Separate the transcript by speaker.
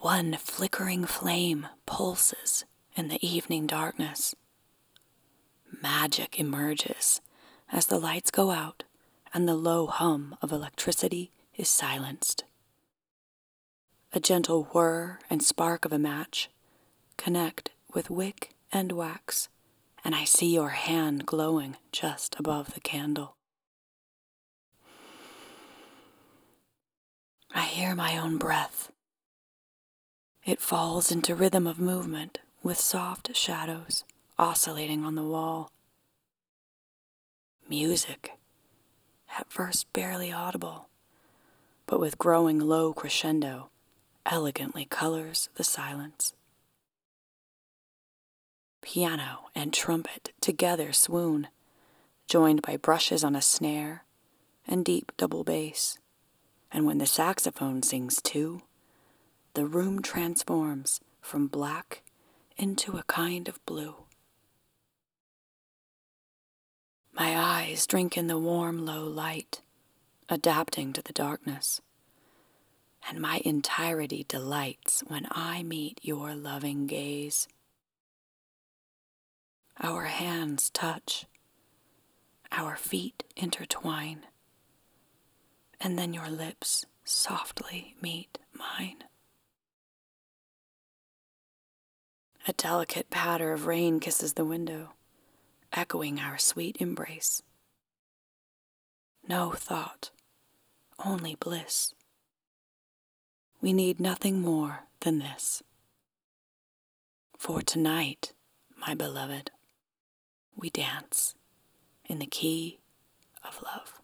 Speaker 1: One flickering flame pulses in the evening darkness. Magic emerges as the lights go out and the low hum of electricity is silenced. A gentle whir and spark of a match connect with wick and wax, and I see your hand glowing just above the candle. I hear my own breath. It falls into rhythm of movement with soft shadows oscillating on the wall. Music, at first barely audible, but with growing low crescendo, elegantly colors the silence. Piano and trumpet together swoon, joined by brushes on a snare and deep double bass. And when the saxophone sings too, the room transforms from black into a kind of blue. My eyes drink in the warm, low light, adapting to the darkness, and my entirety delights when I meet your loving gaze. Our hands touch, our feet intertwine, and then your lips softly meet mine. A delicate patter of rain kisses the window, echoing our sweet embrace. No thought, only bliss. We need nothing more than this. For tonight, my beloved, we dance in the key of love.